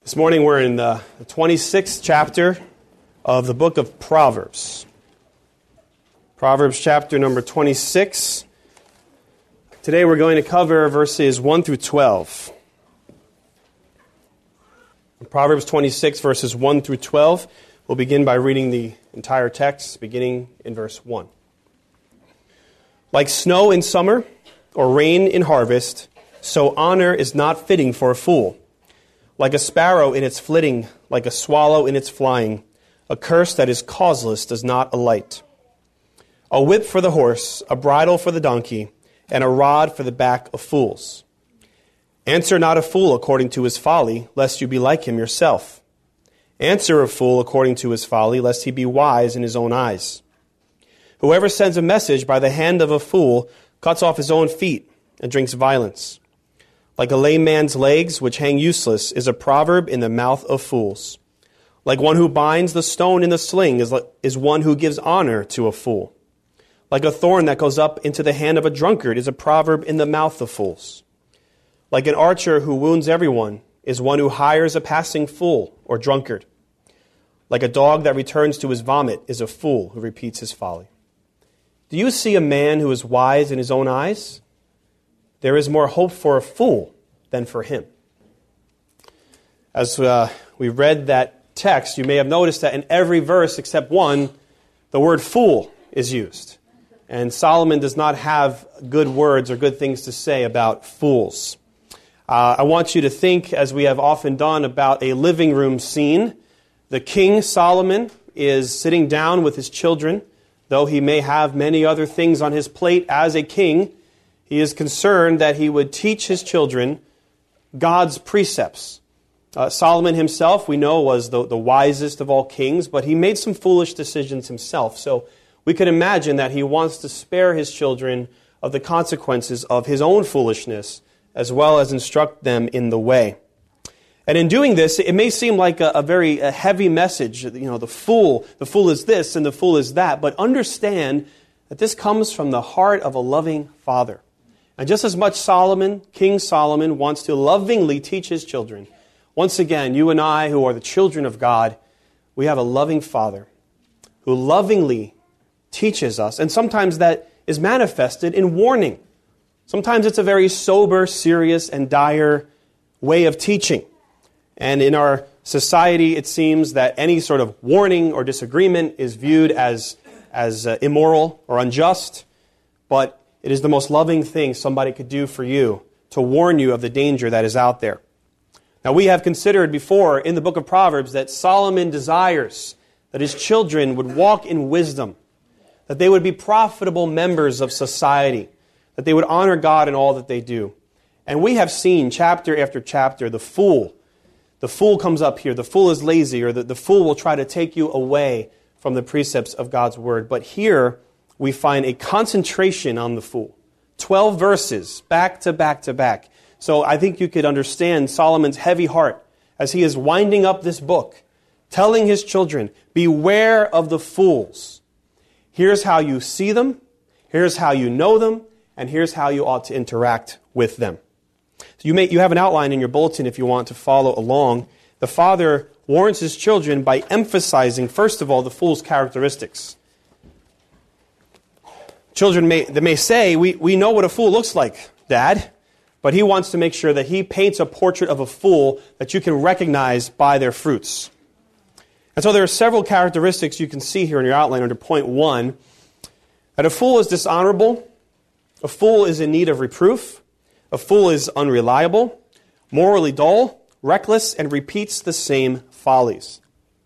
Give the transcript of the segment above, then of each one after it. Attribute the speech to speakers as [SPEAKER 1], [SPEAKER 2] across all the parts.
[SPEAKER 1] This morning we're in the 26th chapter of the book of Proverbs. Proverbs chapter number 26. Today we're going to cover verses 1 through 12. In Proverbs 26, verses 1 through 12. We'll begin by reading the entire text, beginning in verse 1. Like snow in summer, or rain in harvest, so honor is not fitting for a fool. Like a sparrow in its flitting, like a swallow in its flying, a curse that is causeless does not alight. A whip for the horse, a bridle for the donkey, and a rod for the back of fools. Answer not a fool according to his folly, lest you be like him yourself. Answer a fool according to his folly, lest he be wise in his own eyes. Whoever sends a message by the hand of a fool cuts off his own feet and drinks violence. Like a lame man's legs, which hang useless, is a proverb in the mouth of fools. Like one who binds the stone in the sling is one who gives honor to a fool. Like a thorn that goes up into the hand of a drunkard is a proverb in the mouth of fools. Like an archer who wounds everyone is one who hires a passing fool or drunkard. Like a dog that returns to his vomit is a fool who repeats his folly. Do you see a man who is wise in his own eyes? There is more hope for a fool than for him. As we read that text, you may have noticed that in every verse except one, the word fool is used. And Solomon does not have good words or good things to say about fools. I want you to think, as we have often done, about a living room scene. The king, Solomon, is sitting down with his children. Though he may have many other things on his plate as a king, he is concerned that he would teach his children God's precepts. Solomon himself, we know, was the wisest of all kings, but he made some foolish decisions himself. So we could imagine that he wants to spare his children of the consequences of his own foolishness, as well as instruct them in the way. And in doing this, it may seem like a very heavy message. You know, the fool is this and the fool is that. But understand that this comes from the heart of a loving father. And just as much King Solomon wants to lovingly teach his children, once again, you and I, who are the children of God, we have a loving Father who lovingly teaches us. And sometimes that is manifested in warning. Sometimes it's a very sober, serious, and dire way of teaching. And in our society, it seems that any sort of warning or disagreement is viewed as immoral or unjust. But it is the most loving thing somebody could do for you to warn you of the danger that is out there. Now, we have considered before in the book of Proverbs that Solomon desires that his children would walk in wisdom, that they would be profitable members of society, that they would honor God in all that they do. And we have seen chapter after chapter the fool comes up here, the fool is lazy, or the fool will try to take you away from the precepts of God's word. But here we find a concentration on the fool. 12 verses, back to back to back. So I think you could understand Solomon's heavy heart as he is winding up this book, telling his children, beware of the fools. Here's how you see them, here's how you know them, and here's how you ought to interact with them. So you have an outline in your bulletin if you want to follow along. The father warns his children by emphasizing, first of all, the fool's characteristics. Children may say, we know what a fool looks like, Dad, but he wants to make sure that he paints a portrait of a fool that you can recognize by their fruits. And so there are several characteristics you can see here in your outline under point 1. That a fool is dishonorable, a fool is in need of reproof, a fool is unreliable, morally dull, reckless, and repeats the same follies.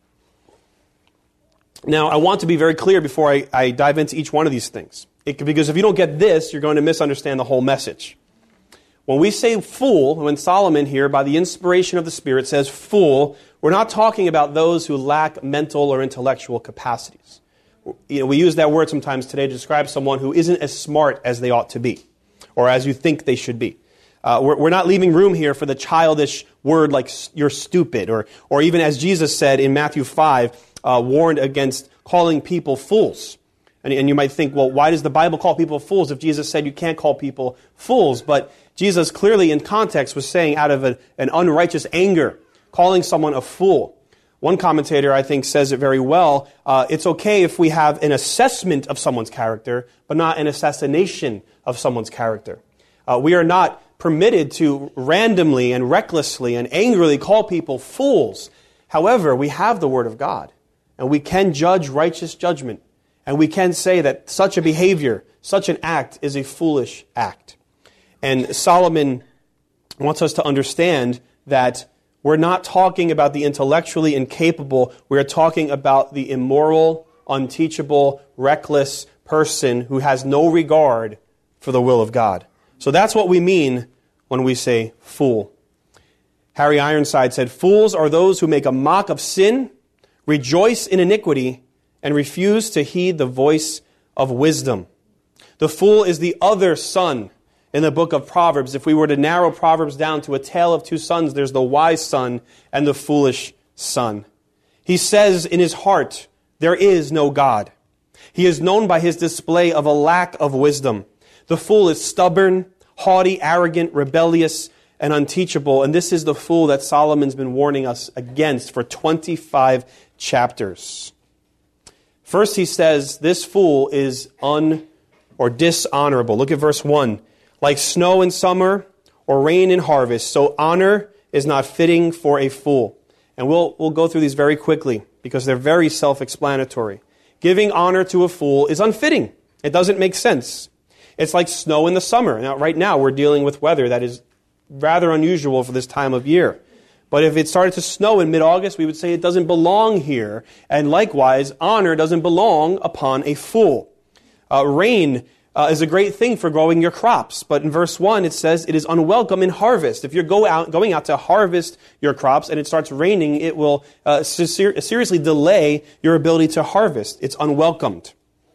[SPEAKER 1] Now, I want to be very clear before I dive into each one of these things. Because if you don't get this, you're going to misunderstand the whole message. When we say fool, when Solomon here, by the inspiration of the Spirit, says fool, we're not talking about those who lack mental or intellectual capacities. You know, we use that word sometimes today to describe someone who isn't as smart as they ought to be, or as you think they should be. We're not leaving room here for the childish word like you're stupid, or even as Jesus said in Matthew 5, warned against calling people fools. And you might think, well, why does the Bible call people fools if Jesus said you can't call people fools? But Jesus clearly in context was saying out of an unrighteous anger, calling someone a fool. One commentator, I think, says it very well. It's okay if we have an assessment of someone's character, but not an assassination of someone's character. We are not permitted to randomly and recklessly and angrily call people fools. However, we have the Word of God, and we can judge righteous judgment, and we can say that such a behavior, such an act is a foolish act. And Solomon wants us to understand that we're not talking about the intellectually incapable. We're talking about the immoral, unteachable, reckless person who has no regard for the will of God. So that's what we mean when we say fool. Harry Ironside said, "Fools are those who make a mock of sin, rejoice in iniquity, and refuse to heed the voice of wisdom." The fool is the other son in the book of Proverbs. If we were to narrow Proverbs down to a tale of two sons, there's the wise son and the foolish son. He says in his heart, there is no God. He is known by his display of a lack of wisdom. The fool is stubborn, haughty, arrogant, rebellious, and unteachable. And this is the fool that Solomon's been warning us against for 25 chapters. First he says, this fool is dishonorable. Look at verse 1. Like snow in summer or rain in harvest, so honor is not fitting for a fool. And we'll go through these very quickly because they're very self-explanatory. Giving honor to a fool is unfitting. It doesn't make sense. It's like snow in the summer. Now, right now, we're dealing with weather that is rather unusual for this time of year. But if it started to snow in mid-August, we would say it doesn't belong here. And likewise, honor doesn't belong upon a fool. Rain is a great thing for growing your crops. But in verse 1, it says it is unwelcome in harvest. If you're going out to harvest your crops and it starts raining, it will seriously delay your ability to harvest. It's unwelcomed.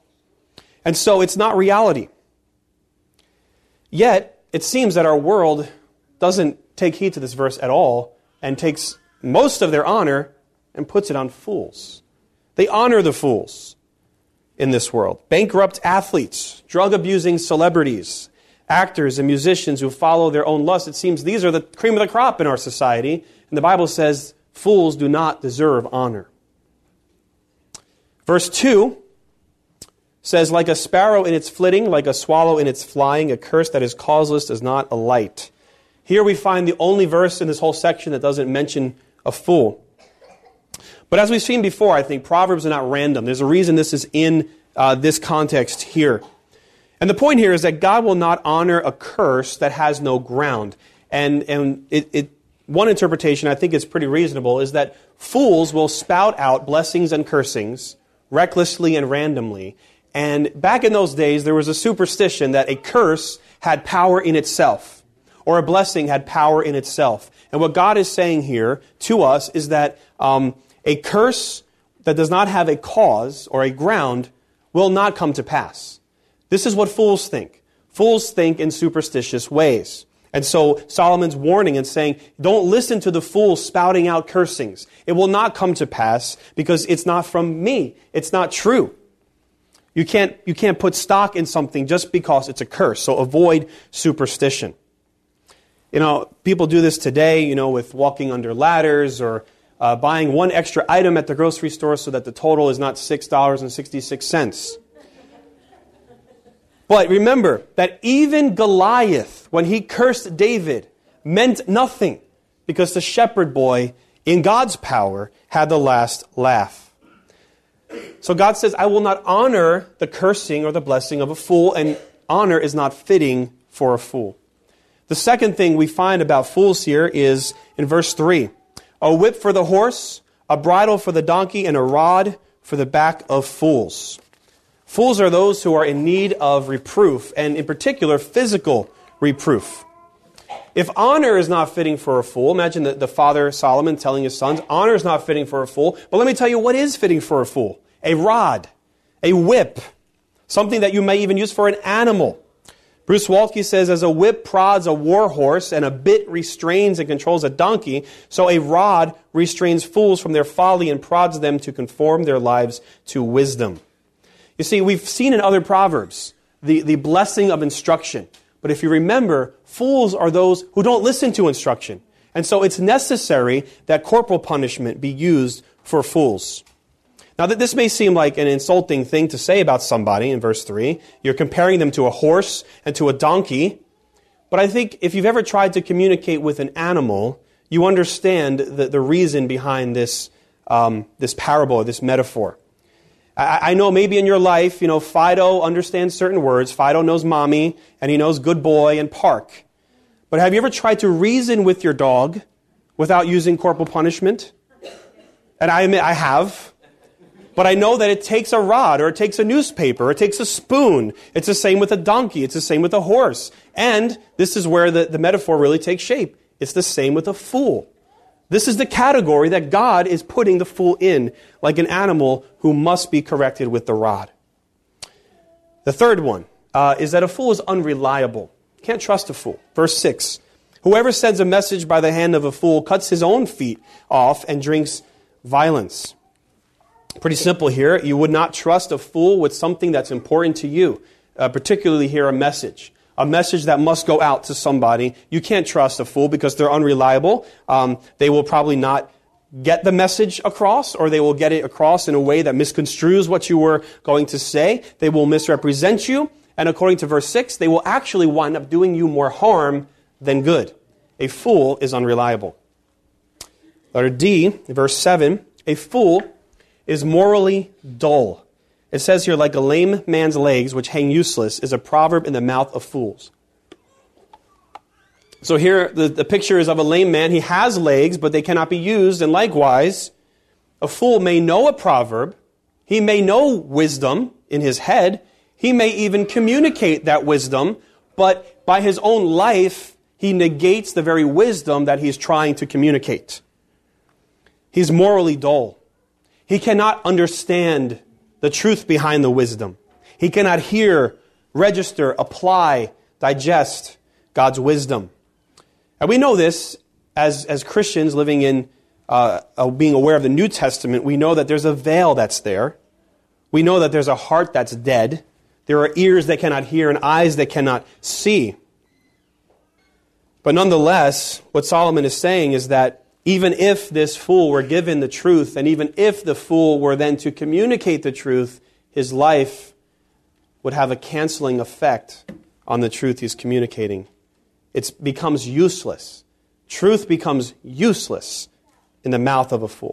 [SPEAKER 1] And so it's not reality. Yet, it seems that our world doesn't take heed to this verse at all and takes most of their honor and puts it on fools. They honor the fools in this world. Bankrupt athletes, drug-abusing celebrities, actors and musicians who follow their own lusts. It seems these are the cream of the crop in our society. And the Bible says fools do not deserve honor. Verse 2 says, like a sparrow in its flitting, like a swallow in its flying, a curse that is causeless does not alight. Here we find the only verse in this whole section that doesn't mention a fool. But as we've seen before, I think Proverbs are not random. There's a reason this is in this context here. And the point here is that God will not honor a curse that has no ground. And one interpretation, I think is pretty reasonable, is that fools will spout out blessings and cursings recklessly and randomly. And back in those days, there was a superstition that a curse had power in itself, or a blessing had power in itself. And what God is saying here to us is that a curse that does not have a cause or a ground will not come to pass. This is what fools think. Fools think in superstitious ways. And so Solomon's warning and saying, don't listen to the fools spouting out cursings. It will not come to pass because it's not from me. It's not true. You can't put stock in something just because it's a curse. So avoid superstition. People do this today, with walking under ladders or buying one extra item at the grocery store so that the total is not $6.66. But remember that even Goliath, when he cursed David, meant nothing because the shepherd boy, in God's power, had the last laugh. So God says, I will not honor the cursing or the blessing of a fool, and honor is not fitting for a fool. The second thing we find about fools here is in verse 3. A whip for the horse, a bridle for the donkey, and a rod for the back of fools. Fools are those who are in need of reproof, and in particular, physical reproof. If honor is not fitting for a fool, imagine the father Solomon telling his sons, honor is not fitting for a fool, but let me tell you what is fitting for a fool. A rod, a whip, something that you may even use for an animal. Bruce Waltke says, as a whip prods a war horse and a bit restrains and controls a donkey, so a rod restrains fools from their folly and prods them to conform their lives to wisdom. You see, we've seen in other Proverbs the blessing of instruction. But if you remember, fools are those who don't listen to instruction. And so it's necessary that corporal punishment be used for fools. Now, this may seem like an insulting thing to say about somebody in verse 3. You're comparing them to a horse and to a donkey. But I think if you've ever tried to communicate with an animal, you understand the reason behind this parable, this metaphor. I know maybe in your life, Fido understands certain words. Fido knows mommy, and he knows good boy and park. But have you ever tried to reason with your dog without using corporal punishment? And I admit I have. But I know that it takes a rod, or it takes a newspaper, or it takes a spoon. It's the same with a donkey. It's the same with a horse. And this is where the metaphor really takes shape. It's the same with a fool. This is the category that God is putting the fool in, like an animal who must be corrected with the rod. The third one is that a fool is unreliable. You can't trust a fool. Verse 6, whoever sends a message by the hand of a fool cuts his own feet off and drinks violence. Pretty simple here. You would not trust a fool with something that's important to you, particularly here a message that must go out to somebody. You can't trust a fool because they're unreliable. They will probably not get the message across, or they will get it across in a way that misconstrues what you were going to say. They will misrepresent you. And according to verse 6, they will actually wind up doing you more harm than good. A fool is unreliable. Letter D, verse 7, a fool is morally dull. It says here, like a lame man's legs, which hang useless, is a proverb in the mouth of fools. So here, the picture is of a lame man. He has legs, but they cannot be used. And likewise, a fool may know a proverb. He may know wisdom in his head. He may even communicate that wisdom, but by his own life, he negates the very wisdom that he's trying to communicate. He's morally dull. He cannot understand the truth behind the wisdom. He cannot hear, register, apply, digest God's wisdom. And we know this as Christians living in, being aware of the New Testament. We know that there's a veil that's there. We know that there's a heart that's dead. There are ears that cannot hear and eyes that cannot see. But nonetheless, what Solomon is saying is that even if this fool were given the truth, and even if the fool were then to communicate the truth, his life would have a canceling effect on the truth he's communicating. It becomes useless. Truth becomes useless in the mouth of a fool.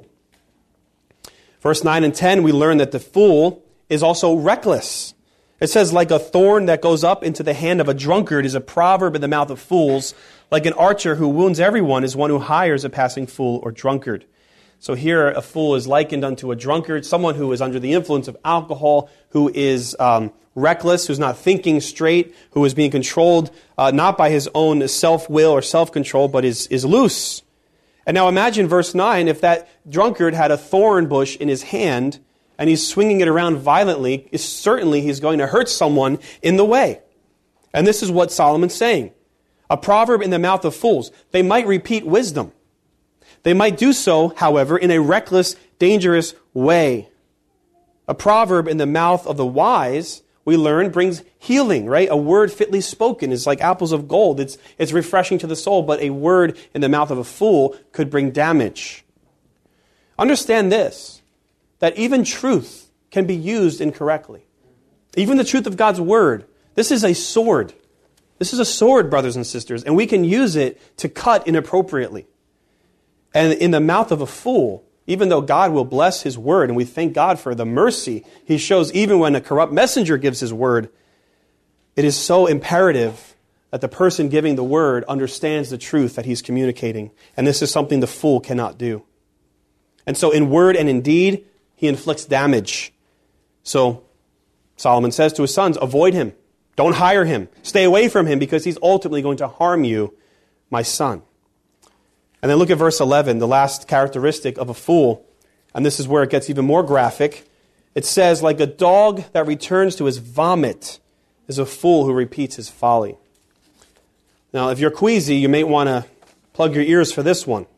[SPEAKER 1] Verse 9 and 10, we learn that the fool is also reckless. It says, like a thorn that goes up into the hand of a drunkard is a proverb in the mouth of fools. Like an archer who wounds everyone is one who hires a passing fool or drunkard. So here a fool is likened unto a drunkard, someone who is under the influence of alcohol, who is reckless, who's not thinking straight, who is being controlled not by his own self-will or self-control, but is loose. And now imagine verse 9, if that drunkard had a thorn bush in his hand and he's swinging it around violently, certainly he's going to hurt someone in the way. And this is what Solomon's saying. A proverb in the mouth of fools. They might repeat wisdom. They might do so, however, in a reckless, dangerous way. A proverb in the mouth of the wise, we learn, brings healing, right? A word fitly spoken is like apples of gold. It's refreshing to the soul, but a word in the mouth of a fool could bring damage. Understand this, that even truth can be used incorrectly. Even the truth of God's word. This is a sword. This is a sword, brothers and sisters, and we can use it to cut inappropriately. And in the mouth of a fool, even though God will bless his word, and we thank God for the mercy he shows even when a corrupt messenger gives his word, it is so imperative that the person giving the word understands the truth that he's communicating. And this is something the fool cannot do. And so in word and in deed, he inflicts damage. So Solomon says to his sons, avoid him. Don't hire him. Stay away from him because he's ultimately going to harm you, my son. And then look at verse 11, the last characteristic of a fool. And this is where it gets even more graphic. It says, like a dog that returns to his vomit is a fool who repeats his folly. Now, if you're queasy, you may want to plug your ears for this one.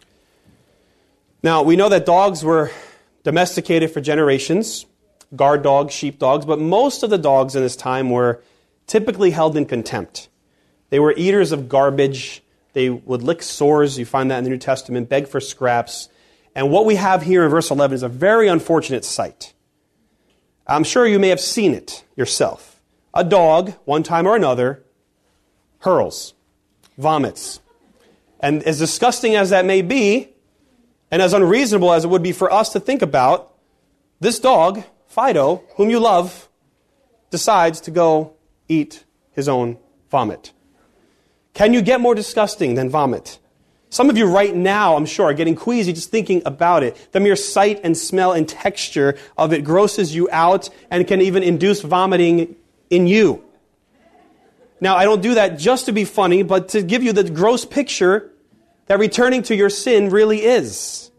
[SPEAKER 1] Now, we know that dogs were domesticated for generations, guard dogs, sheep dogs, but most of the dogs in this time were typically held in contempt. They were eaters of garbage. They would lick sores. You find that in the New Testament, beg for scraps. And what we have here in verse 11 is a very unfortunate sight. I'm sure you may have seen it yourself. A dog, one time or another, hurls, vomits. And as disgusting as that may be, and as unreasonable as it would be for us to think about, this dog, Fido, whom you love, decides to go eat his own vomit. Can you get more disgusting than vomit? Some of you right now, I'm sure, are getting queasy just thinking about it. The mere sight and smell and texture of it grosses you out and can even induce vomiting in you. Now, I don't do that just to be funny, but to give you the gross picture that returning to your sin really is.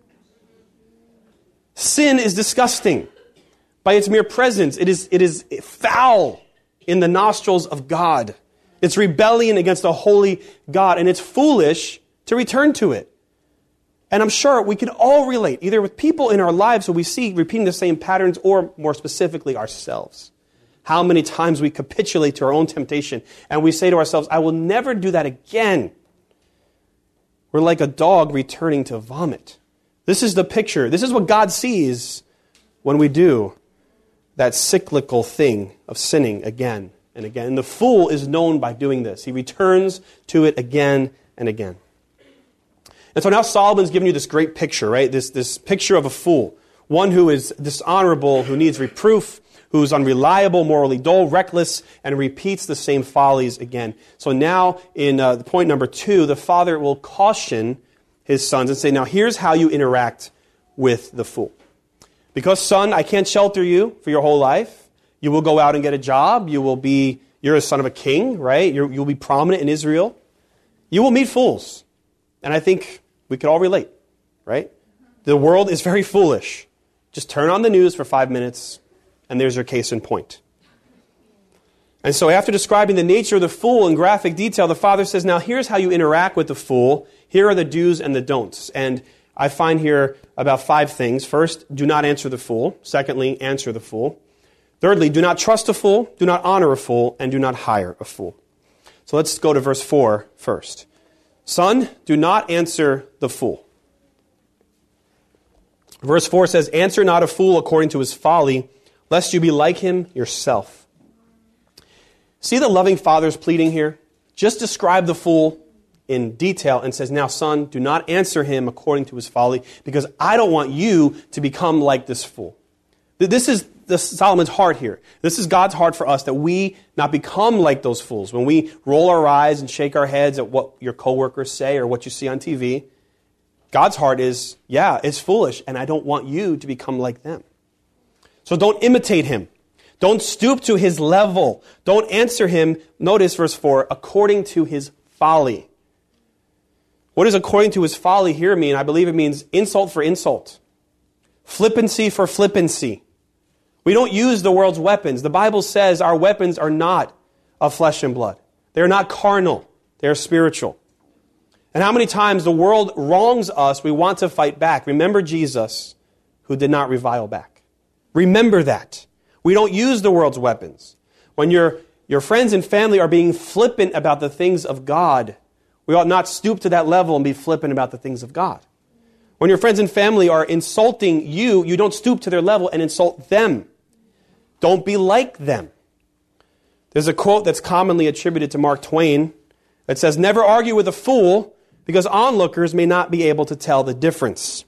[SPEAKER 1] Sin is disgusting. By its mere presence, it is foul in the nostrils of God. It's rebellion against a holy God, and it's foolish to return to it. And I'm sure we can all relate, either with people in our lives who we see repeating the same patterns, or more specifically ourselves. How many times we capitulate to our own temptation, and we say to ourselves, I will never do that again. We're like a dog returning to vomit. This is the picture. This is what God sees when we do that cyclical thing of sinning again and again. And the fool is known by doing this. He returns to it again and again. And so now Solomon's giving you this great picture, right? This picture of a fool. One who is dishonorable, who needs reproof, who's unreliable, morally dull, reckless, and repeats the same follies again. So now in point number 2, the father will caution his sons and say, now here's how you interact with the fool. Because, son, I can't shelter you for your whole life. You will go out and get a job. You're a son of a king, right? You'll be prominent in Israel. You will meet fools. And I think we could all relate, right? The world is very foolish. Just turn on the news for 5 minutes, and there's your case in point. And so after describing the nature of the fool in graphic detail, the father says, now here's how you interact with the fool. Here are the do's and the don'ts. And I find here about 5 things. First, do not answer the fool. Secondly, answer the fool. Thirdly, do not trust a fool, do not honor a fool, and do not hire a fool. So let's go to verse 4 first. Son, do not answer the fool. Verse 4 says, answer not a fool according to his folly, lest you be like him yourself. See the loving father's pleading here? Just describe the fool in detail and says, now son, do not answer him according to his folly, because I don't want you to become like this fool. This is Solomon's heart here. This is God's heart for us, that we not become like those fools. When we roll our eyes and shake our heads at what your coworkers say or what you see on TV, God's heart is, yeah, it's foolish, and I don't want you to become like them. So don't imitate him. Don't stoop to his level. Don't answer him, notice verse 4, according to his folly. What does according to his folly here mean? I believe it means insult for insult. Flippancy for flippancy. We don't use the world's weapons. The Bible says our weapons are not of flesh and blood. They are not carnal. They are spiritual. And how many times the world wrongs us, we want to fight back. Remember Jesus, who did not revile back. Remember that. We don't use the world's weapons. When your friends and family are being flippant about the things of God, we ought not stoop to that level and be flippant about the things of God. When your friends and family are insulting you, you don't stoop to their level and insult them. Don't be like them. There's a quote that's commonly attributed to Mark Twain that says, never argue with a fool, because onlookers may not be able to tell the difference.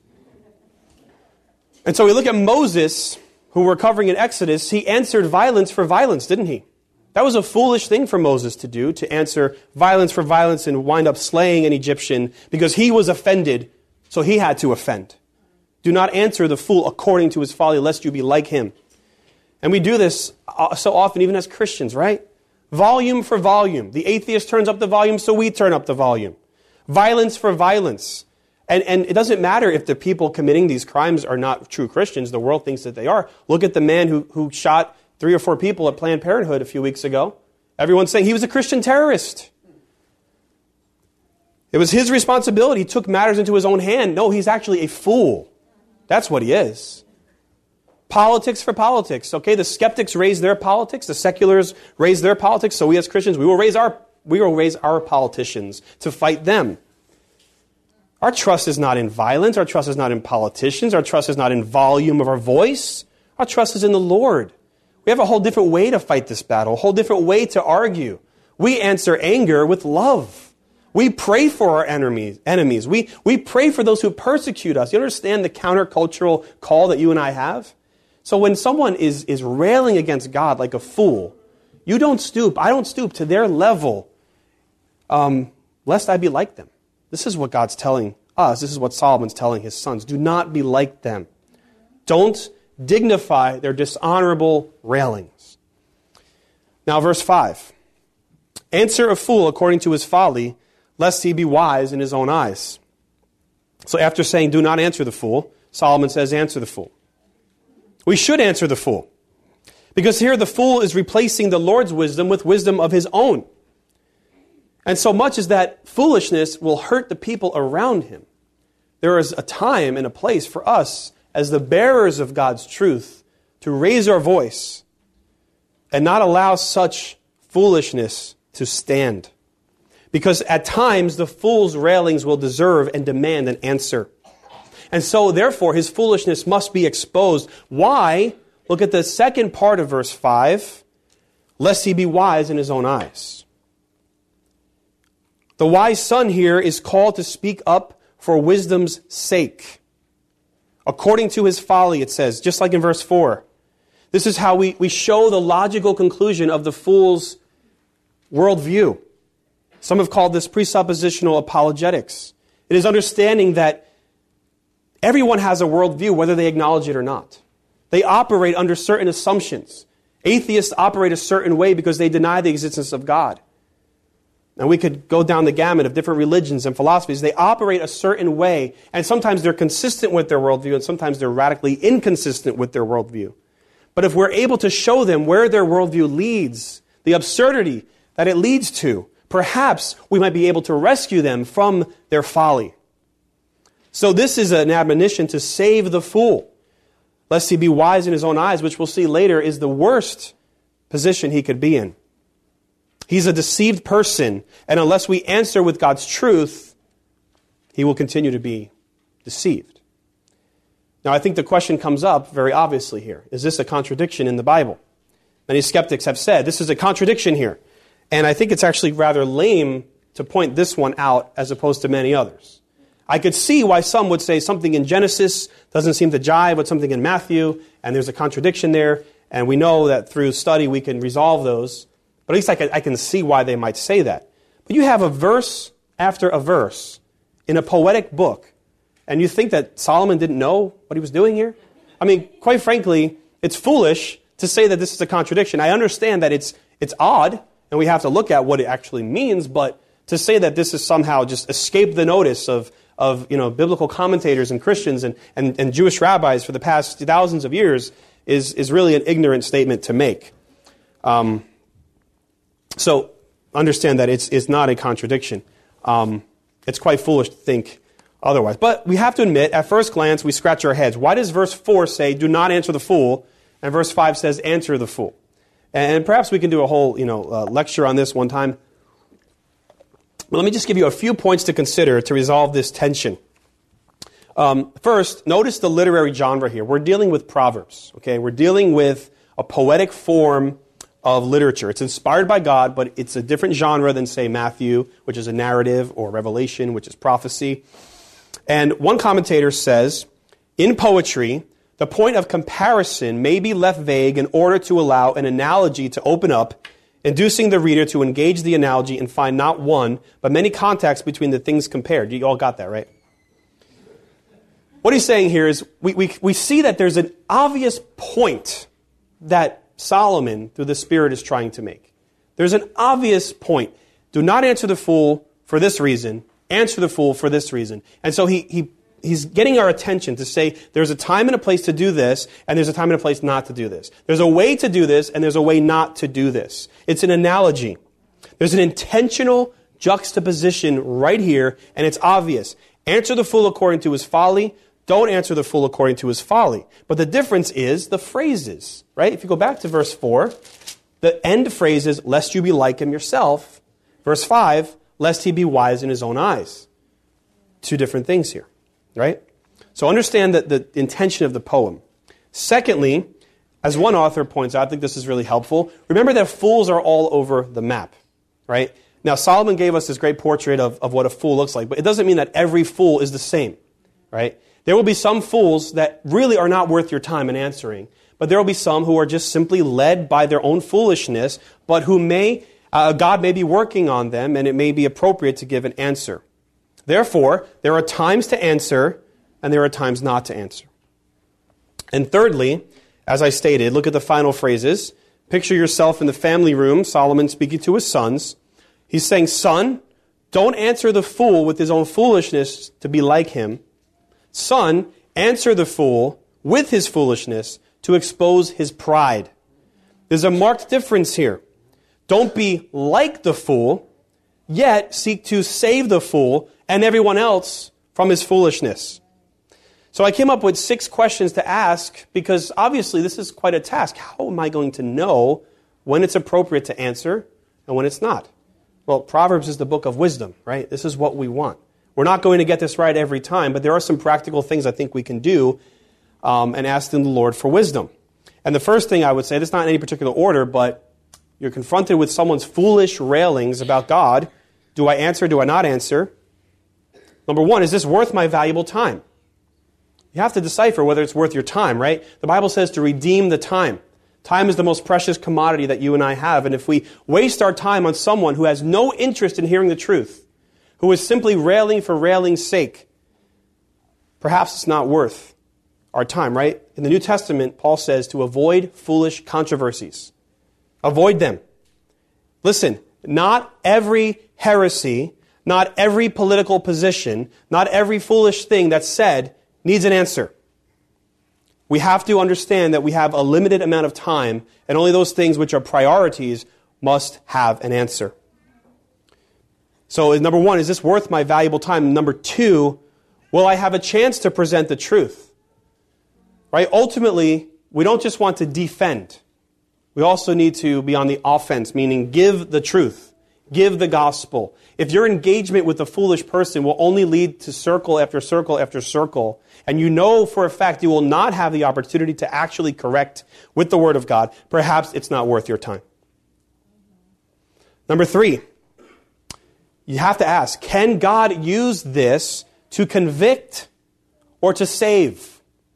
[SPEAKER 1] And so we look at Moses, who we're covering in Exodus. He answered violence for violence, didn't he? That was a foolish thing for Moses to do, to answer violence for violence and wind up slaying an Egyptian because he was offended, so he had to offend. Do not answer the fool according to his folly, lest you be like him. And we do this so often, even as Christians, right? Volume for volume. The atheist turns up the volume, so we turn up the volume. Violence for violence. And it doesn't matter if the people committing these crimes are not true Christians. The world thinks that they are. Look at the man who shot 3 or 4 people at Planned Parenthood a few weeks ago. Everyone's saying he was a Christian terrorist. It was his responsibility. He took matters into his own hand. No, he's actually a fool. That's what he is. Politics for politics. Okay, the skeptics raise their politics. The seculars raise their politics. So we as Christians, we will raise our We will raise our politicians to fight them. Our trust is not in violence. Our trust is not in politicians. Our trust is not in volume of our voice. Our trust is in the Lord. We have a whole different way to fight this battle, a whole different way to argue. We answer anger with love. We pray for our enemies. We pray for those who persecute us. You understand the countercultural call that you and I have? So when someone is railing against God like a fool, you don't stoop, I don't stoop to their level, lest I be like them. This is what God's telling us. This is what Solomon's telling his sons. Do not be like them. Don't dignify their dishonorable railings. Now, verse 5. Answer a fool according to his folly, lest he be wise in his own eyes. So after saying, do not answer the fool, Solomon says, answer the fool. We should answer the fool. Because here the fool is replacing the Lord's wisdom with wisdom of his own. And so much as that foolishness will hurt the people around him, there is a time and a place for us as the bearers of God's truth to raise our voice and not allow such foolishness to stand. Because at times the fool's railings will deserve and demand an answer. And so therefore his foolishness must be exposed. Why? Look at the second part of verse 5. Lest he be wise in his own eyes. The wise son here is called to speak up for wisdom's sake. According to his folly, it says, just like in verse 4. This is how we show the logical conclusion of the fool's worldview. Some have called this presuppositional apologetics. It is understanding that everyone has a worldview, whether they acknowledge it or not. They operate under certain assumptions. Atheists operate a certain way because they deny the existence of God. And we could go down the gamut of different religions and philosophies. They operate a certain way, and sometimes they're consistent with their worldview, and sometimes they're radically inconsistent with their worldview. But if we're able to show them where their worldview leads, the absurdity that it leads to, perhaps we might be able to rescue them from their folly. So this is an admonition to save the fool, lest he be wise in his own eyes, which we'll see later is the worst position he could be in. He's a deceived person, and unless we answer with God's truth, he will continue to be deceived. Now, I think the question comes up very obviously here. Is this a contradiction in the Bible? Many skeptics have said this is a contradiction here. And I think it's actually rather lame to point this one out as opposed to many others. I could see why some would say something in Genesis doesn't seem to jive with something in Matthew, and there's a contradiction there, and we know that through study we can resolve those. But at least I can see why they might say that. But you have a verse after a verse in a poetic book, and you think that Solomon didn't know what he was doing here? I mean, quite frankly, it's foolish to say that this is a contradiction. I understand that it's odd, and we have to look at what it actually means, but to say that this is somehow just escaped the notice of biblical commentators and Christians and Jewish rabbis for the past thousands of years is really an ignorant statement to make. So understand that it's not a contradiction. It's quite foolish to think otherwise. But we have to admit, at first glance, we scratch our heads. Why does verse 4 say, do not answer the fool, and verse 5 says, answer the fool? And perhaps we can do a whole lecture on this one time. But let me just give you a few points to consider to resolve this tension. First, notice the literary genre here. We're dealing with Proverbs. Okay, we're dealing with a poetic form of literature. It's inspired by God, but it's a different genre than, say, Matthew, which is a narrative, or Revelation, which is prophecy. And one commentator says, in poetry, the point of comparison may be left vague in order to allow an analogy to open up, inducing the reader to engage the analogy and find not one, but many contacts between the things compared. You all got that, right? What he's saying here is we see that there's an obvious point that Solomon, through the Spirit, is trying to make. There's an obvious point. Do not answer the fool for this reason. Answer the fool for this reason. And so he's getting our attention to say there's a time and a place to do this, and there's a time and a place not to do this. There's a way to do this, and there's a way not to do this. It's an analogy. There's an intentional juxtaposition right here, and it's obvious. Answer the fool according to his folly. Don't answer the fool according to his folly. But the difference is the phrases, right? If you go back to verse 4, the end phrase is, lest you be like him yourself, Verse 5, lest he be wise in his own eyes. Two different things here, right? So understand that the intention of the poem. Secondly, as one author points out, I think this is really helpful, remember that fools are all over the map, right? Now, Solomon gave us this great portrait of what a fool looks like, but it doesn't mean that every fool is the same, right? There will be some fools that really are not worth your time in answering, but there will be some who are just simply led by their own foolishness, but who God may be working on them, and it may be appropriate to give an answer. Therefore, there are times to answer, and there are times not to answer. And thirdly, as I stated, look at the final phrases. Picture yourself in the family room, Solomon speaking to his sons. He's saying, son, don't answer the fool with his own foolishness to be like him. Son, answer the fool with his foolishness to expose his pride. There's a marked difference here. Don't be like the fool, yet seek to save the fool and everyone else from his foolishness. So I came up with 6 questions to ask because obviously this is quite a task. How am I going to know when it's appropriate to answer and when it's not? Well, Proverbs is the book of wisdom, right? This is what we want. We're not going to get this right every time, but there are some practical things I think we can do and ask the Lord for wisdom. And the first thing I would say, this is not in any particular order, but you're confronted with someone's foolish railings about God. Do I answer? Do I not answer? Number 1, is this worth my valuable time? You have to decipher whether it's worth your time, right? The Bible says to redeem the time. Time is the most precious commodity that you and I have. And if we waste our time on someone who has no interest in hearing the truth, who is simply railing for railing's sake, perhaps it's not worth our time, right? In the New Testament, Paul says to avoid foolish controversies. Avoid them. Listen, not every heresy, not every political position, not every foolish thing that's said needs an answer. We have to understand that we have a limited amount of time, and only those things which are priorities must have an answer. So number 1, is this worth my valuable time? Number 2, will I have a chance to present the truth? Right? Ultimately, we don't just want to defend. We also need to be on the offense, meaning give the truth, give the gospel. If your engagement with a foolish person will only lead to circle after circle after circle, and you know for a fact you will not have the opportunity to actually correct with the Word of God, perhaps it's not worth your time. Number 3, you have to ask, can God use this to convict or to save?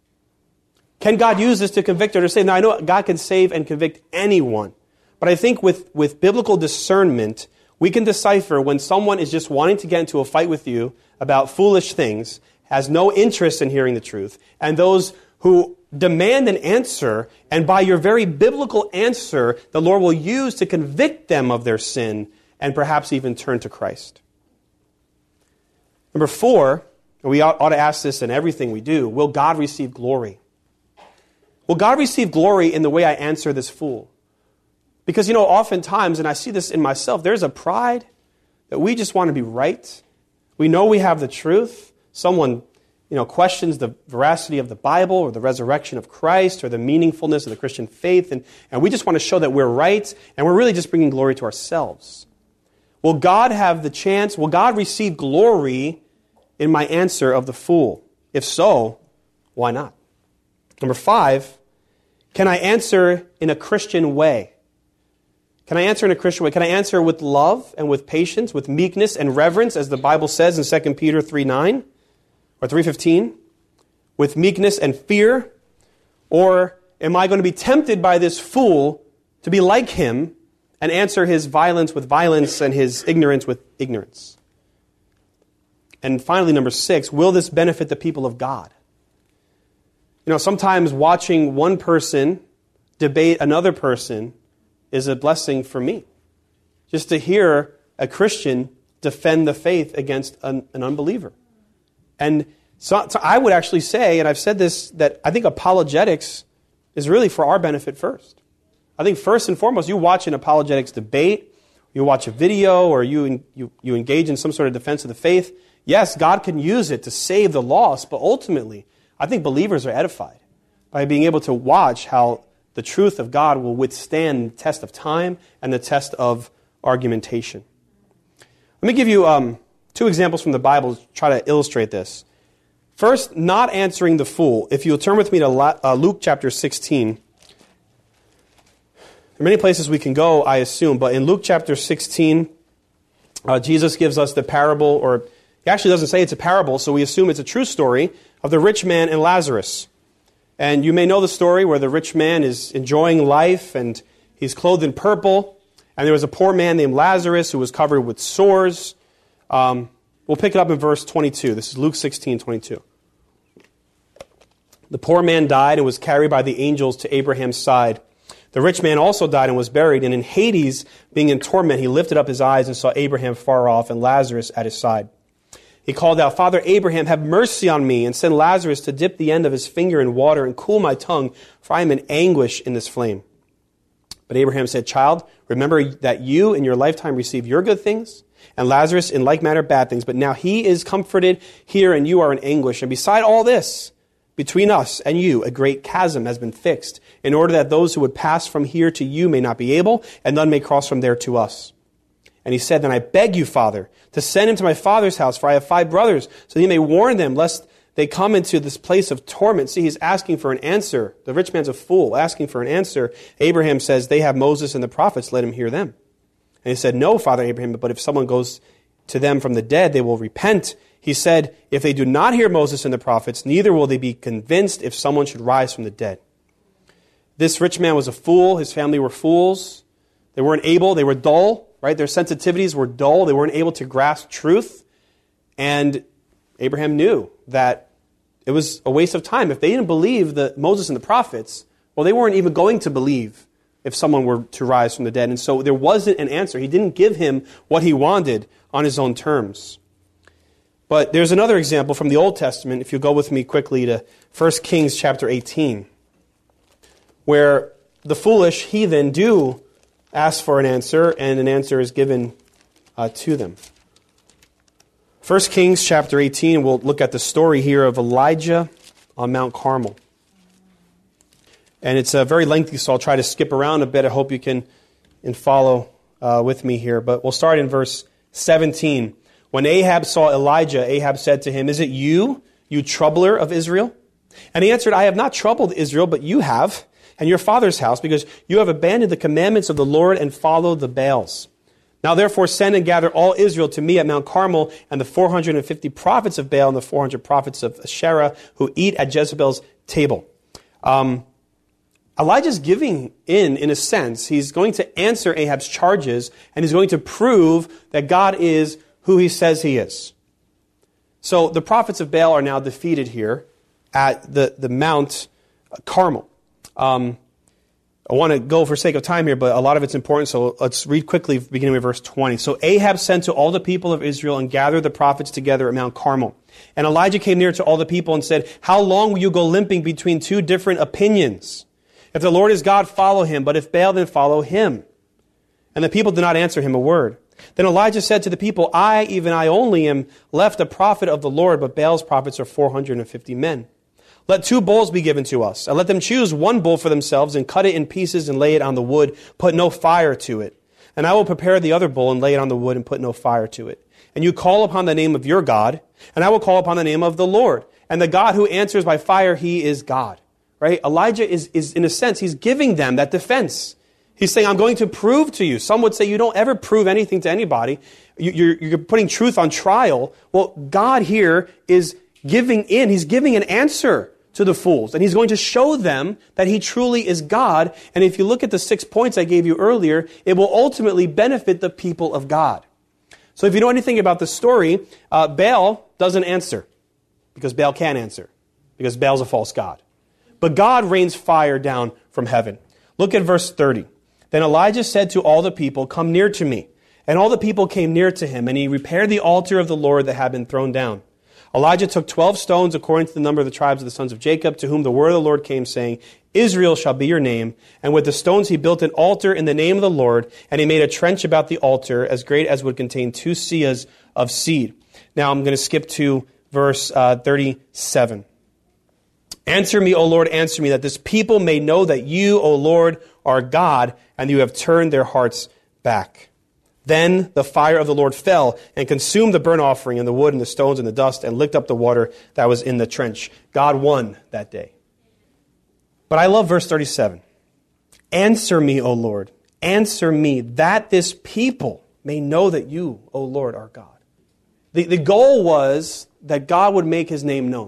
[SPEAKER 1] Can God use this to convict or to save? Now, I know God can save and convict anyone, but I think with biblical discernment, we can decipher when someone is just wanting to get into a fight with you about foolish things, has no interest in hearing the truth, and those who demand an answer, and by your very biblical answer, the Lord will use to convict them of their sin and perhaps even turn to Christ. Number 4, and we ought to ask this in everything we do, will God receive glory? Will God receive glory in the way I answer this fool? Because, oftentimes, and I see this in myself, there's a pride that we just want to be right. We know we have the truth. Someone, questions the veracity of the Bible or the resurrection of Christ or the meaningfulness of the Christian faith, and we just want to show that we're right, and we're really just bringing glory to ourselves. Will God have the chance? Will God receive glory in my answer of the fool? If so, why not? Number 5, can I answer in a Christian way? Can I answer in a Christian way? Can I answer with love and with patience, with meekness and reverence, as the Bible says in 2 Peter 3:9 or 3:15? With meekness and fear? Or am I going to be tempted by this fool to be like him and answer his violence with violence and his ignorance with ignorance? And finally, number 6, will this benefit the people of God? Sometimes watching one person debate another person is a blessing for me. Just to hear a Christian defend the faith against an unbeliever. And so I would actually say, and I've said this, that I think apologetics is really for our benefit first. I think first and foremost, you watch an apologetics debate, you watch a video, or you engage in some sort of defense of the faith. Yes, God can use it to save the lost, but ultimately, I think believers are edified by being able to watch how the truth of God will withstand the test of time and the test of argumentation. Let me give you two examples from the Bible to try to illustrate this. First, not answering the fool. If you'll turn with me to Luke chapter 16. There are many places we can go, I assume, but in Luke chapter 16, Jesus gives us the parable, or he actually doesn't say it's a parable, so we assume it's a true story, of the rich man and Lazarus. And you may know the story where the rich man is enjoying life, and he's clothed in purple, and there was a poor man named Lazarus who was covered with sores. We'll pick it up in verse 22. This is Luke 16:22. The poor man died and was carried by the angels to Abraham's side. The rich man also died and was buried, and in Hades, being in torment, he lifted up his eyes and saw Abraham far off and Lazarus at his side. He called out, "Father Abraham, have mercy on me, and send Lazarus to dip the end of his finger in water and cool my tongue, for I am in anguish in this flame." But Abraham said, "Child, remember that you in your lifetime received your good things, and Lazarus in like manner bad things, but now he is comforted here and you are in anguish. And beside all this, between us and you, a great chasm has been fixed, in order that those who would pass from here to you may not be able, and none may cross from there to us." And he said, "Then I beg you, Father, to send him to my father's house, for I have 5 brothers, so that he may warn them, lest they come into this place of torment." See, he's asking for an answer. The rich man's a fool, asking for an answer. Abraham says, "They have Moses and the prophets, let him hear them." And he said, "No, Father Abraham, but if someone goes to them from the dead, they will repent." He said, "If they do not hear Moses and the prophets, neither will they be convinced if someone should rise from the dead." This rich man was a fool. His family were fools. They weren't able, they were dull, right? Their sensitivities were dull. They weren't able to grasp truth. And Abraham knew that it was a waste of time. If they didn't believe Moses and the prophets, well, they weren't even going to believe if someone were to rise from the dead. And so there wasn't an answer. He didn't give him what he wanted on his own terms. But there's another example from the Old Testament, if you go with me quickly to 1 Kings chapter 18, where the foolish heathen do ask for an answer, and an answer is given to them. 1 Kings chapter 18, we'll look at the story here of Elijah on Mount Carmel. And it's very lengthy, so I'll try to skip around a bit. I hope you can follow with me here. But we'll start in verse 17. When Ahab saw Elijah, Ahab said to him, "Is it you, you troubler of Israel?" And he answered, "I have not troubled Israel, but you have, and your father's house, because you have abandoned the commandments of the Lord and followed the Baals. Now therefore send and gather all Israel to me at Mount Carmel, and the 450 prophets of Baal and the 400 prophets of Asherah who eat at Jezebel's table." Elijah's giving in a sense. He's going to answer Ahab's charges, and he's going to prove that God is who he says he is. So the prophets of Baal are now defeated here at the Mount Carmel. I want to go for sake of time here, but a lot of it's important, so let's read quickly beginning with verse 20. "So Ahab sent to all the people of Israel and gathered the prophets together at Mount Carmel. And Elijah came near to all the people and said, 'How long will you go limping between two different opinions? If the Lord is God, follow him, but if Baal, then follow him.' And the people did not answer him a word. Then Elijah said to the people, 'I, even I only, am left a prophet of the Lord, but Baal's prophets are 450 men. Let 2 bulls be given to us, and let them choose 1 bull for themselves, and cut it in pieces and lay it on the wood, put no fire to it. And I will prepare the other bull and lay it on the wood and put no fire to it. And you call upon the name of your God, and I will call upon the name of the Lord. And the God who answers by fire, he is God.'" Right? Elijah is in a sense, he's giving them that defense. He's saying, "I'm going to prove to you." Some would say you don't ever prove anything to anybody. You're putting truth on trial. Well, God here is giving in. He's giving an answer to the fools. And he's going to show them that he truly is God. And if you look at the 6 points I gave you earlier, it will ultimately benefit the people of God. So if you know anything about the story, Baal doesn't answer. Because Baal can't answer. Because Baal's a false god. But God rains fire down from heaven. Look at verse 30. "Then Elijah said to all the people, 'Come near to me.' And all the people came near to him, and he repaired the altar of the Lord that had been thrown down. Elijah took 12 stones according to the number of the tribes of the sons of Jacob, to whom the word of the Lord came, saying, 'Israel shall be your name.' And with the stones he built an altar in the name of the Lord, and he made a trench about the altar as great as would contain 2 seahs of seed." Now I'm going to skip to verse 37. "Answer me, O Lord, answer me, that this people may know that you, O Lord, are God, and you have turned their hearts back." Then the fire of the Lord fell and consumed the burnt offering and the wood and the stones and the dust and licked up the water that was in the trench. God won that day. But I love verse 37. Answer me, O Lord, answer me, that this people may know that you, O Lord, are God. The goal was that God would make his name known.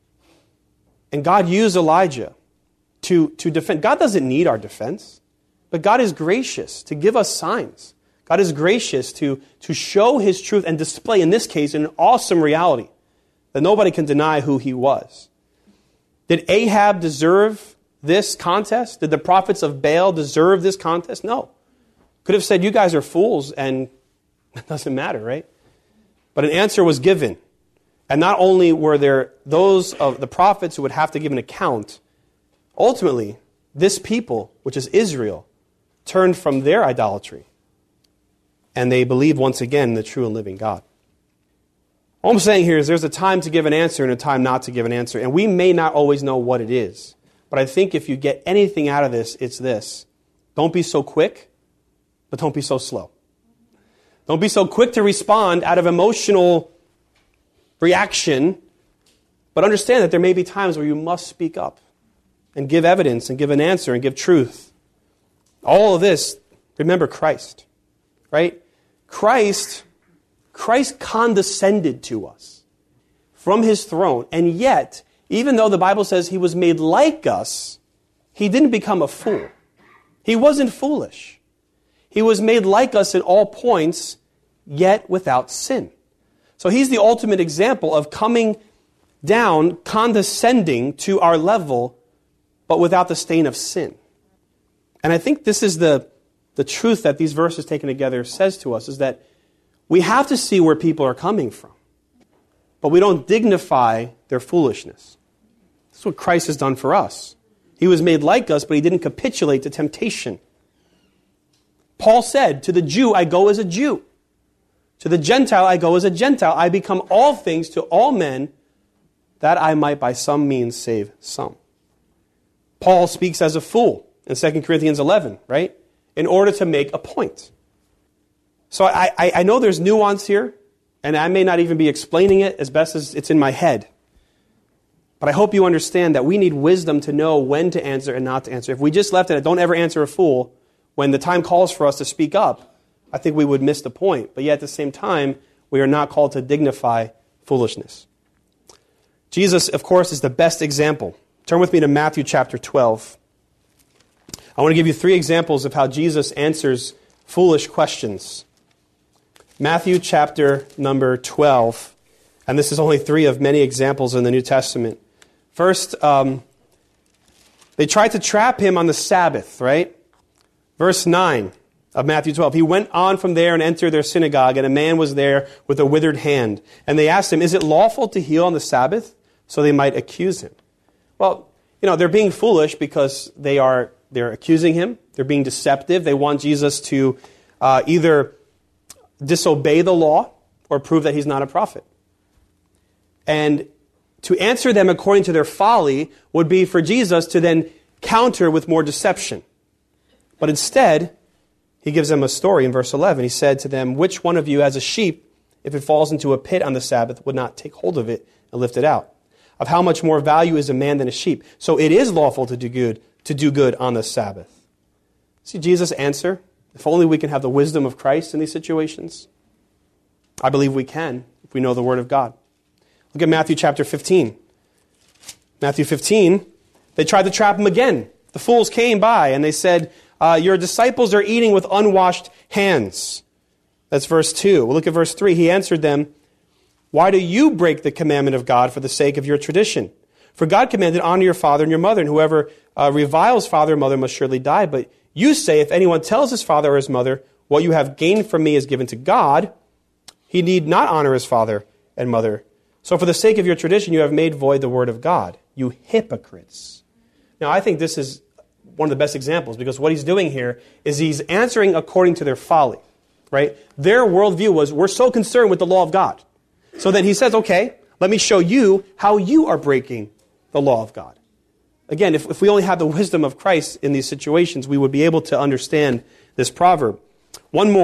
[SPEAKER 1] And God used Elijah to defend. God doesn't need our defense, but God is gracious to give us signs. God is gracious to show his truth and display, in this case, an awesome reality that nobody can deny who he was. Did Ahab deserve this contest? Did the prophets of Baal deserve this contest? No. Could have said, you guys are fools, and it doesn't matter, right? But an answer was given. And not only were there those of the prophets who would have to give an account, ultimately, this people, which is Israel, turned from their idolatry. And they believe once again in the true and living God. All I'm saying here is there's a time to give an answer and a time not to give an answer. And we may not always know what it is. But I think if you get anything out of this, it's this. Don't be so quick, but don't be so slow. Don't be so quick to respond out of emotional reaction, but understand that there may be times where you must speak up and give evidence and give an answer and give truth. All of this, remember Christ, right? Christ condescended to us from his throne, and yet, even though the Bible says he was made like us, he didn't become a fool. He wasn't foolish. He was made like us in all points, yet without sin. So he's the ultimate example of coming down, condescending to our level, but without the stain of sin. And I think this is the truth that these verses taken together says to us, is that we have to see where people are coming from, but we don't dignify their foolishness. That's what Christ has done for us. He was made like us, but he didn't capitulate to temptation. Paul said, to the Jew, I go as a Jew. To the Gentile, I go as a Gentile. I become all things to all men, that I might by some means save some. Paul speaks as a fool in 2 Corinthians 11, right? In order to make a point. So I know there's nuance here, and I may not even be explaining it as best as it's in my head. But I hope you understand that we need wisdom to know when to answer and not to answer. If we just left it at don't ever answer a fool, when the time calls for us to speak up, I think we would miss the point. But yet at the same time, we are not called to dignify foolishness. Jesus, of course, is the best example. Turn with me to Matthew chapter 12. I want to give you 3 examples of how Jesus answers foolish questions. Matthew chapter number 12. And this is only 3 of many examples in the New Testament. First, they tried to trap him on the Sabbath, right? Verse 9 of Matthew 12. He went on from there and entered their synagogue, and a man was there with a withered hand. And they asked him, is it lawful to heal on the Sabbath? So they might accuse him. Well, they're being foolish because they're accusing him. They're being deceptive. They want Jesus to either disobey the law or prove that he's not a prophet. And to answer them according to their folly would be for Jesus to then counter with more deception. But instead, he gives them a story in verse 11. He said to them, which one of you as a sheep, if it falls into a pit on the Sabbath, would not take hold of it and lift it out? Of how much more value is a man than a sheep? So it is lawful to do good on the Sabbath. See Jesus' answer? If only we can have the wisdom of Christ in these situations. I believe we can if we know the Word of God. Look at Matthew chapter 15. Matthew 15, they tried to trap him again. The fools came by and they said, your disciples are eating with unwashed hands. That's verse 2. We'll look at verse 3. He answered them, why do you break the commandment of God for the sake of your tradition? For God commanded, honor your father and your mother, and whoever reviles father or mother must surely die. But you say, if anyone tells his father or his mother, what you have gained from me is given to God, he need not honor his father and mother. So for the sake of your tradition, you have made void the word of God, you hypocrites. Now, I think this is one of the best examples, because what he's doing here is he's answering according to their folly, right? Their worldview was, we're so concerned with the law of God. So then he says, okay, let me show you how you are breaking the law of God. Again, if we only had the wisdom of Christ in these situations, we would be able to understand this proverb. One more,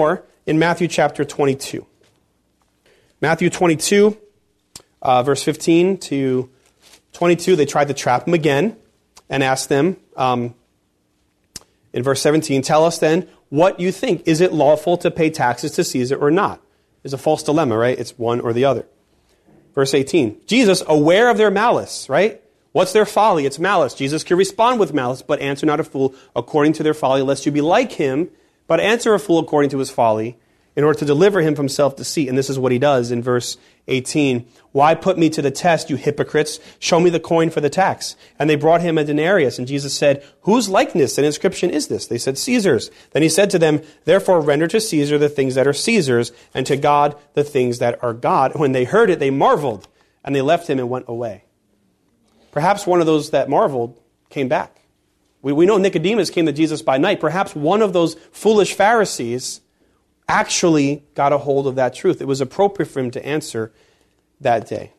[SPEAKER 1] in Matthew chapter 22. Matthew 22, verse 15 to 22, they tried to trap him again and asked them, in verse 17, tell us then what you think. Is it lawful to pay taxes to Caesar or not? It's a false dilemma, right? It's one or the other. Verse 18, Jesus, aware of their malice, right? What's their folly? It's malice. Jesus can respond with malice, but answer not a fool according to their folly, lest you be like him, but answer a fool according to his folly, in order to deliver him from self-deceit. And this is what he does in verse 18. Why put me to the test, you hypocrites? Show me the coin for the tax. And they brought him a denarius. And Jesus said, whose likeness and inscription is this? They said, Caesar's. Then he said to them, therefore render to Caesar the things that are Caesar's, and to God the things that are God. When they heard it, they marveled, and they left him and went away. Perhaps one of those that marveled came back. We know Nicodemus came to Jesus by night. Perhaps one of those foolish Pharisees actually got a hold of that truth. It was appropriate for him to answer that day.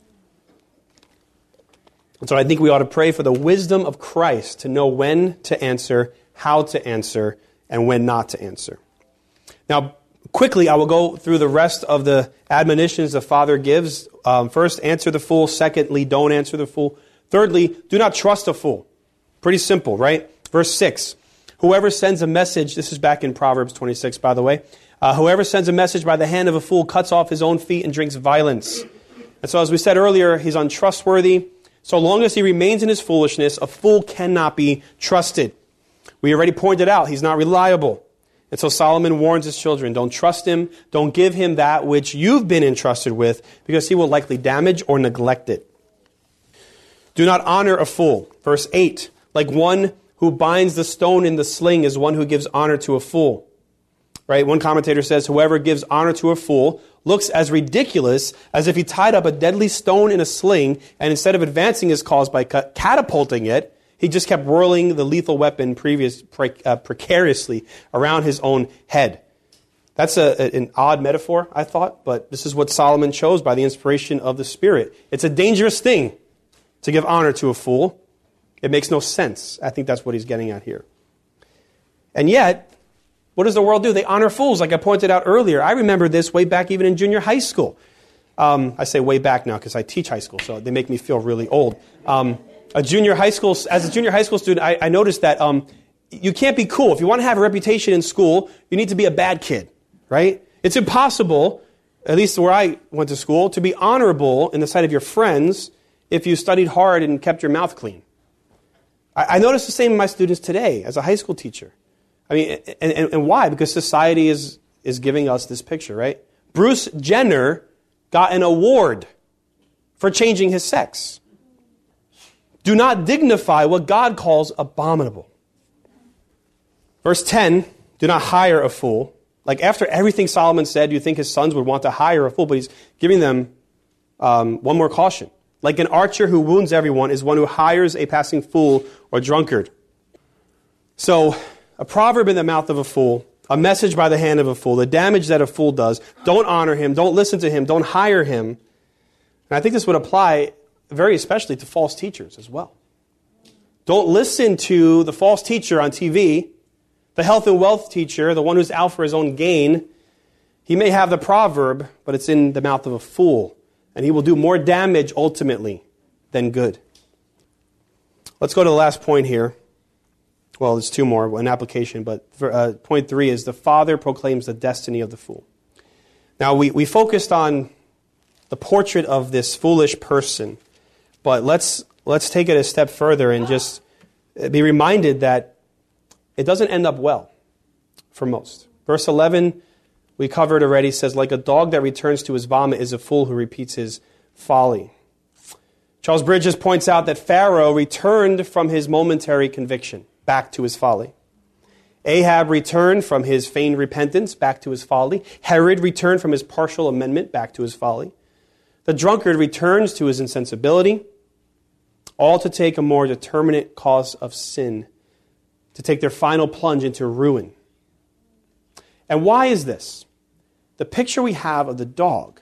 [SPEAKER 1] And so I think we ought to pray for the wisdom of Christ to know when to answer, how to answer, and when not to answer. Now, quickly, I will go through the rest of the admonitions the Father gives. First, answer the fool. Secondly, don't answer the fool. Thirdly, do not trust a fool. Pretty simple, right? Verse 6. Whoever sends a message, this is back in Proverbs 26, by the way. Whoever sends a message by the hand of a fool cuts off his own feet and drinks violence. And so as we said earlier, he's untrustworthy. So long as he remains in his foolishness, a fool cannot be trusted. We already pointed out he's not reliable. And so Solomon warns his children, don't trust him, don't give him that which you've been entrusted with, because he will likely damage or neglect it. Do not honor a fool. Verse 8, like one who binds the stone in the sling is one who gives honor to a fool. Right? One commentator says, whoever gives honor to a fool looks as ridiculous as if he tied up a deadly stone in a sling, and instead of advancing his cause by catapulting it, he just kept whirling the lethal weapon precariously around his own head. That's an odd metaphor, I thought, but this is what Solomon chose by the inspiration of the Spirit. It's a dangerous thing to give honor to a fool. It makes no sense. I think that's what he's getting at here. And yet, what does the world do? They honor fools, like I pointed out earlier. I remember this way back even in junior high school. I say way back now because I teach high school, so they make me feel really old. As a junior high school student, I noticed that you can't be cool. If you want to have a reputation in school, you need to be a bad kid, right? It's impossible, at least where I went to school, to be honorable in the sight of your friends if you studied hard and kept your mouth clean. I notice the same in my students today as a high school teacher. I mean, and why? Because society is giving us this picture, right? Bruce Jenner got an award for changing his sex. Do not dignify what God calls abominable. Verse 10, do not hire a fool. Like after everything Solomon said, you think his sons would want to hire a fool, but he's giving them one more caution. Like an archer who wounds everyone is one who hires a passing fool or drunkard. So, a proverb in the mouth of a fool, a message by the hand of a fool, the damage that a fool does, don't honor him, don't listen to him, don't hire him. And I think this would apply very especially to false teachers as well. Don't listen to the false teacher on TV, the health and wealth teacher, the one who's out for his own gain. He may have the proverb, but it's in the mouth of a fool. And he will do more damage ultimately than good. Let's go to the last point here. Well, there's two more, an application, but point 3 is the Father proclaims the destiny of the fool. Now, we focused on the portrait of this foolish person, but let's take it a step further and just be reminded that it doesn't end up well for most. Verse 11, we covered already, says, like a dog that returns to his vomit is a fool who repeats his folly. Charles Bridges points out that Pharaoh returned from his momentary conviction back to his folly. Ahab returned from his feigned repentance back to his folly. Herod returned from his partial amendment back to his folly. The drunkard returns to his insensibility, all to take a more determinate cause of sin, to take their final plunge into ruin. And why is this? The picture we have of the dog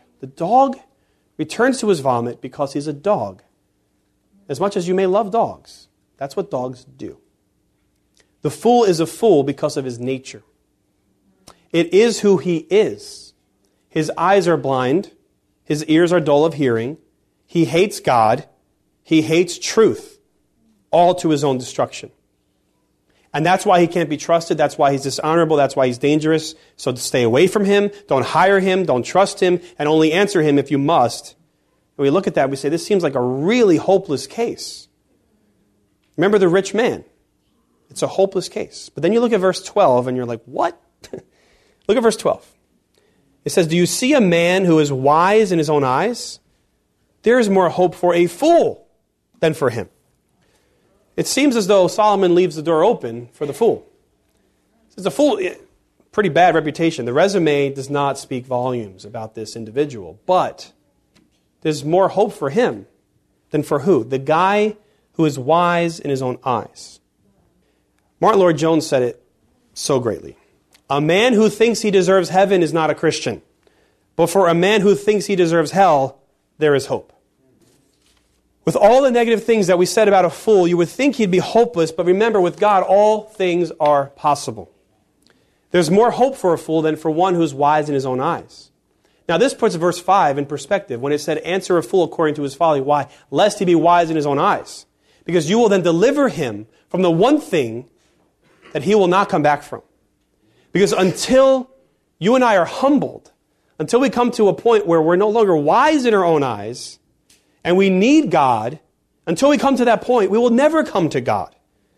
[SPEAKER 1] returns to his vomit because he's a dog. As much as you may love dogs, that's what dogs do. The fool is a fool because of his nature. It is who he is. His eyes are blind. His ears are dull of hearing. He hates God. He hates truth, all to his own destruction. And that's why he can't be trusted. That's why he's dishonorable. That's why he's dangerous. So to stay away from him. Don't hire him. Don't trust him. And only answer him if you must. And we look at that and we say, this seems like a really hopeless case. Remember the rich man. It's a hopeless case. But then you look at verse 12 and you're like, what? Look at verse 12. It says, do you see a man who is wise in his own eyes? There is more hope for a fool than for him. It seems as though Solomon leaves the door open for the fool. It's a fool, pretty bad reputation. The resume does not speak volumes about this individual. But there's more hope for him than for who? The guy who is wise in his own eyes. Martin Lloyd-Jones said it so greatly. A man who thinks he deserves heaven is not a Christian. But for a man who thinks he deserves hell, there is hope. With all the negative things that we said about a fool, you would think he'd be hopeless, but remember, with God, all things are possible. There's more hope for a fool than for one who's wise in his own eyes. Now, this puts verse 5 in perspective when it said, answer a fool according to his folly. Why? Lest he be wise in his own eyes. Because you will then deliver him from the one thing that he will not come back from. Because until you and I are humbled, until we come to a point where we're no longer wise in our own eyes, and we need God, until we come to that point, we will never come to God.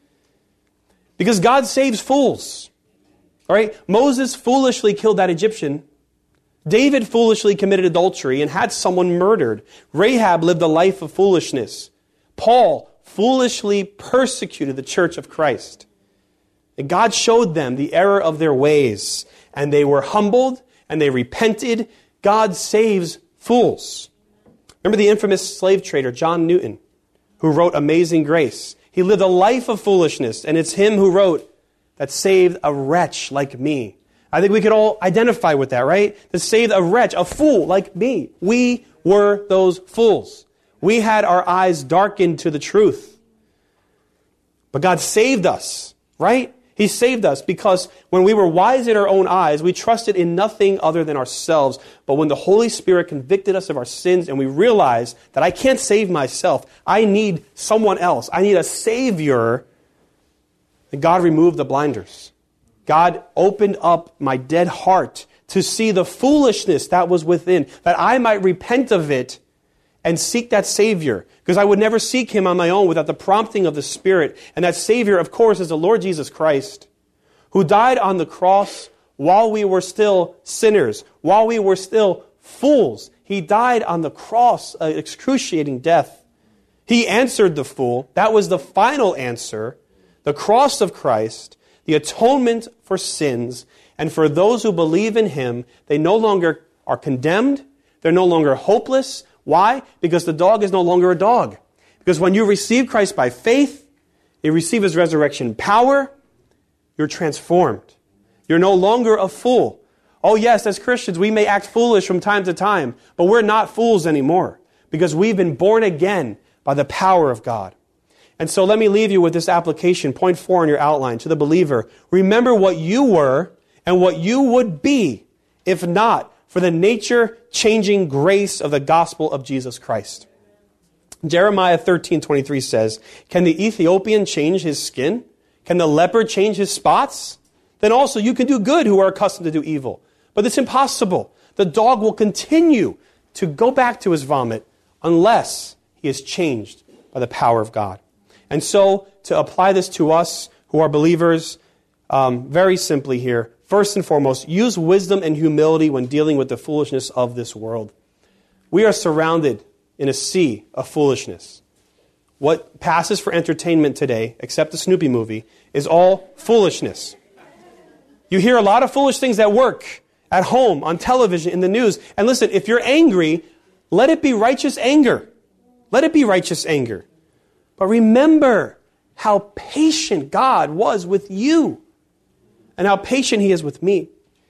[SPEAKER 1] Because God saves fools. All right? Moses foolishly killed that Egyptian. David foolishly committed adultery and had someone murdered. Rahab lived a life of foolishness. Paul foolishly persecuted the church of Christ. And God showed them the error of their ways, and they were humbled, and they repented. God saves fools. Remember the infamous slave trader, John Newton, who wrote Amazing Grace. He lived a life of foolishness, and it's him who wrote that saved a wretch like me. I think we could all identify with that, right? That saved a wretch, a fool like me. We were those fools. We had our eyes darkened to the truth. But God saved us, right? He saved us because when we were wise in our own eyes, we trusted in nothing other than ourselves. But when the Holy Spirit convicted us of our sins and we realized that I can't save myself, I need someone else, I need a Savior, and God removed the blinders. God opened up my dead heart to see the foolishness that was within, that I might repent of it and seek that Savior. Because I would never seek Him on my own without the prompting of the Spirit. And that Savior, of course, is the Lord Jesus Christ, who died on the cross while we were still sinners, while we were still fools. He died on the cross, an excruciating death. He answered the fool. That was the final answer. The cross of Christ, the atonement for sins. And for those who believe in Him, they no longer are condemned. They're no longer hopeless. Why? Because the dog is no longer a dog. Because when you receive Christ by faith, you receive His resurrection power, you're transformed. You're no longer a fool. Oh yes, as Christians, we may act foolish from time to time, but we're not fools anymore because we've been born again by the power of God. And so let me leave you with this application, point 4 in your outline, to the believer. Remember what you were and what you would be, if not for the nature-changing grace of the gospel of Jesus Christ. Jeremiah 13:23 says, can the Ethiopian change his skin? Can the leopard change his spots? Then also you can do good who are accustomed to do evil. But it's impossible. The dog will continue to go back to his vomit unless he is changed by the power of God. And so, to apply this to us who are believers, very simply here, first and foremost, use wisdom and humility when dealing with the foolishness of this world. We are surrounded in a sea of foolishness. What passes for entertainment today, except the Snoopy movie, is all foolishness. You hear a lot of foolish things at work, at home, on television, in the news. And listen, if you're angry, let it be righteous anger. Let it be righteous anger. But remember how patient God was with you and how patient He is with me.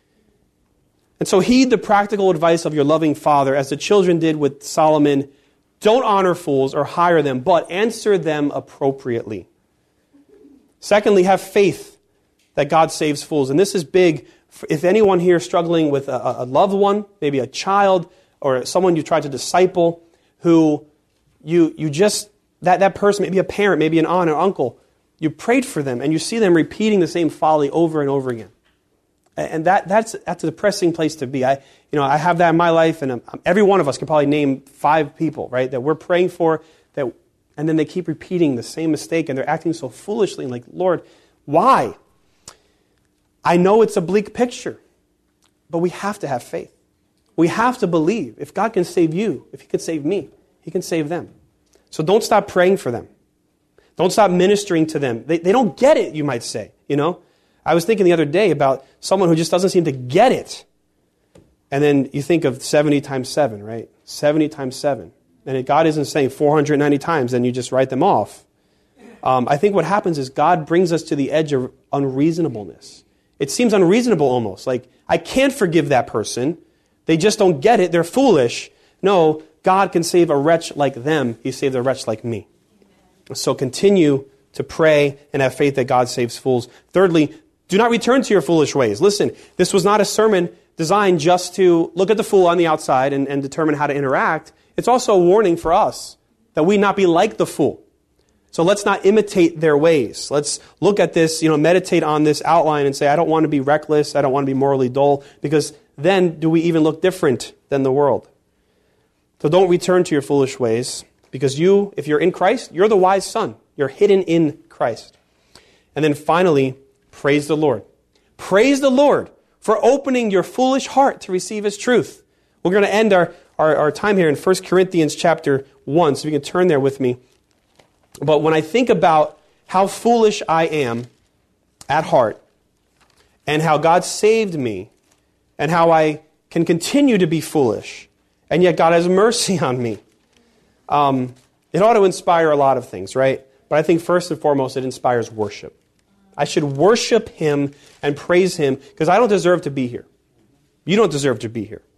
[SPEAKER 1] And so heed the practical advice of your loving Father, as the children did with Solomon. Don't honor fools or hire them, but answer them appropriately. Secondly, have faith that God saves fools. And this is big If anyone here is struggling with a loved one, maybe a child or someone you tried to disciple, who you just, that person, maybe a parent, maybe an aunt or uncle, you prayed for them and you see them repeating the same folly over and over again. And that's a depressing place to be. I have that in my life, and every one of us can probably name 5 people, right, that we're praying for, and then they keep repeating the same mistake, and they're acting so foolishly. Like, Lord, why? I know it's a bleak picture, but we have to have faith. We have to believe if God can save you, if He can save me, He can save them. So don't stop praying for them. Don't stop ministering to them. They don't get it, you might say, I was thinking the other day about someone who just doesn't seem to get it. And then you think of 70 times 7, right? 70 times 7. And God isn't saying 490 times, then you just write them off. I think what happens is God brings us to the edge of unreasonableness. It seems unreasonable almost. Like, I can't forgive that person. They just don't get it. They're foolish. No, God can save a wretch like them. He saved a wretch like me. So continue to pray and have faith that God saves fools. Thirdly, do not return to your foolish ways. Listen, this was not a sermon designed just to look at the fool on the outside and determine how to interact. It's also a warning for us that we not be like the fool. So let's not imitate their ways. Let's look at this, meditate on this outline and say, I don't want to be reckless. I don't want to be morally dull, because then do we even look different than the world? So don't return to your foolish ways, because if you're in Christ, you're the wise son. You're hidden in Christ. And then finally, praise the Lord. Praise the Lord for opening your foolish heart to receive His truth. We're going to end our time here in 1 Corinthians chapter 1, so you can turn there with me. But when I think about how foolish I am at heart, and how God saved me, and how I can continue to be foolish, and yet God has mercy on me, it ought to inspire a lot of things, right? But I think first and foremost, it inspires worship. I should worship Him and praise Him, because I don't deserve to be here. You don't deserve to be here.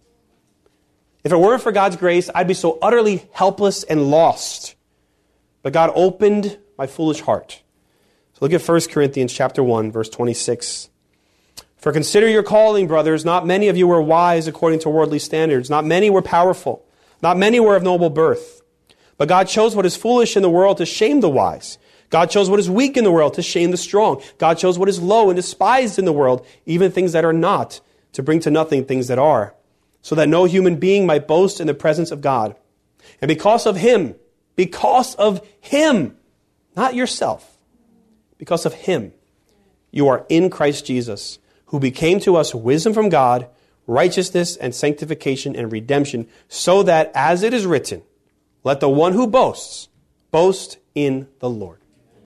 [SPEAKER 1] If it weren't for God's grace, I'd be so utterly helpless and lost. But God opened my foolish heart. So look at 1 Corinthians chapter 1, verse 26. For consider your calling, brothers. Not many of you were wise according to worldly standards. Not many were powerful. Not many were of noble birth. But God chose what is foolish in the world to shame the wise. God chose what is weak in the world to shame the strong. God chose what is low and despised in the world, even things that are not, to bring to nothing things that are, so that no human being might boast in the presence of God. And because of Him, not yourself, because of Him, you are in Christ Jesus, who became to us wisdom from God, righteousness and sanctification and redemption, so that, as it is written, let the one who boasts, boast in the Lord.